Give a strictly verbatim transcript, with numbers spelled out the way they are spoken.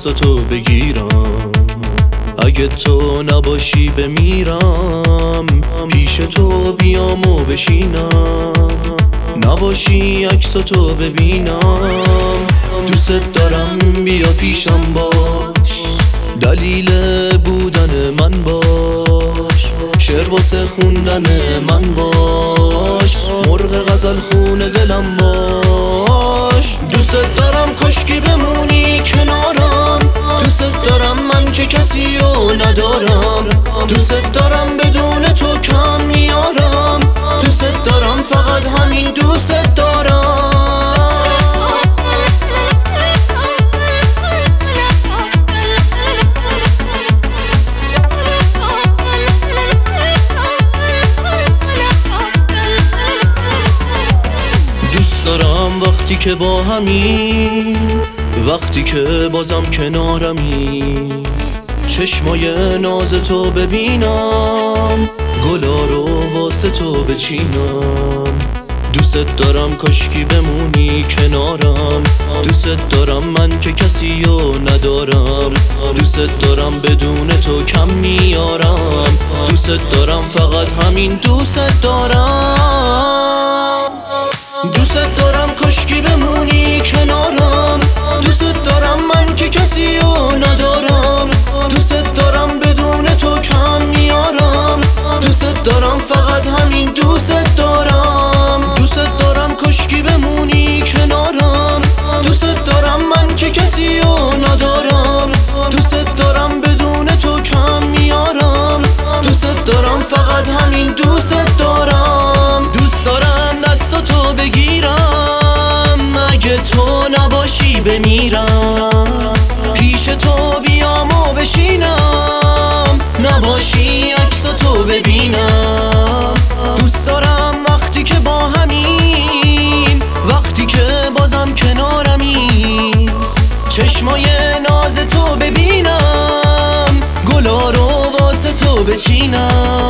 عکساتو بگیرم. اگه تو نباشی بمیرم، پیش تو بیام و بشینم. نباشی عکساتو ببینم. دوست دارم بیا پیشم باش، دلیل بودن من باش، شعر واسه خوندن من باش، مرغ غزل خون دلم باش. دوست دارم کاشکی بمونی کنارم، دوست دارم من که کسی رو ندارم، دوست دارم بدون تو کم میارم، دوست دارم فقط همین دوست دارم. دوست دارم وقتی که با همی، وقتی که بازم کنارمی، چشمای ناز تو ببینم، گلا رو واسه تو بچینم. دوست دارم کاشکی بمونی کنارم، دوست دارم من که کسی رو ندارم، دوست دارم بدون تو کم میارم، دوست دارم فقط همین دوست دارم. دوست دارم کاشکی بمونی کنارم، دوست دارم من که کسی رو ندارم، دوست دارم بدون تو کم میارم، دوست دارم فقط همین دوست دارم. دوست دارم کاشکی بمونی کنارم، دوست دارم من که کسی رو ندارم، دوست دارم بدون تو کم میارم، دوست دارم فقط همین دوست دارم. دوست دارم دستاتو بگیرم، اگه تو نباشی بمیرم، پیش تو بیام و بشینم، نباشی عکساتو ببینم. دوست دارم وقتی که با همیم، وقتی که بازم کنارمی، چشمای ناز تو ببینم، گلا رو واسه تو بچینم.